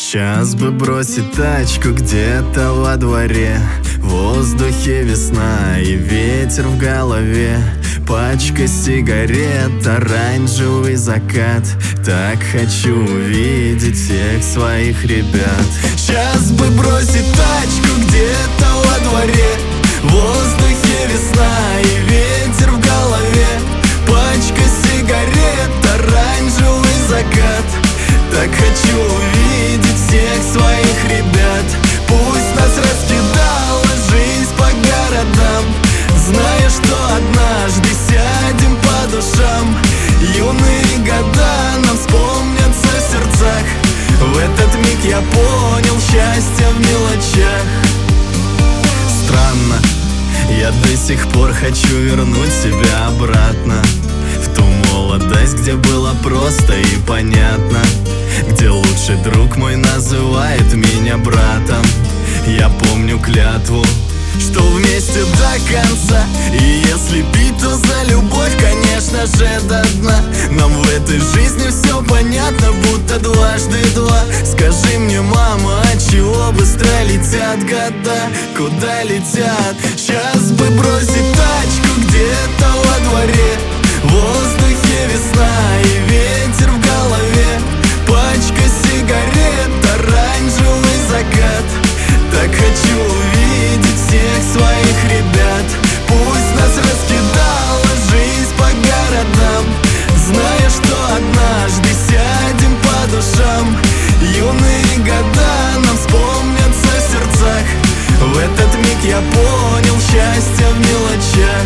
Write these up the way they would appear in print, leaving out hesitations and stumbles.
Сейчас бы бросить тачку где-то во дворе. В воздухе весна и ветер в голове. Пачка сигарет, оранжевый закат. Так хочу увидеть всех своих ребят. Сейчас бы бросить тачку где-то во дворе. В воздухе весна и ветер в голове. Пачка сигарет, оранжевый закат. Так хочу увидеть всех своих ребят. Пусть нас раскидала жизнь по городам, зная, что однажды сядем по душам. Юные года нам вспомнятся в сердцах. В этот миг я понял счастье в мелочах. Странно, я до сих пор хочу вернуть себя обратно в ту молодость, где было просто и понятно, где лучший друг мой называет меня братом. Я помню клятву, что вместе до конца. И если пить, то за любовь, конечно же, до дна. Нам в этой жизни все понятно, будто дважды два. Скажи мне, мама, отчего быстро летят года? Куда летят? Сейчас бы бросить тачку где-то во дворе. В воздухе весна и ветер в голове. Пачка сигарет, оранжевый закат. Так хочу увидеть всех своих ребят. Пусть нас раскидала жизнь по городам, зная, что однажды сядем по душам. Юные года нам вспомнятся в сердцах. В этот миг я понял счастье в мелочах.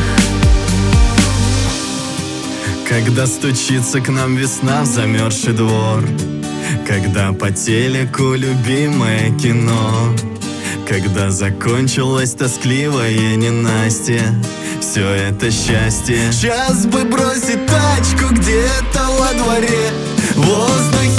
Когда стучится к нам весна в замерзший двор, когда по телеку любимое кино, когда закончилось тоскливое ненастье, все это счастье. Сейчас бы бросить тачку где-то во дворе. В воздухе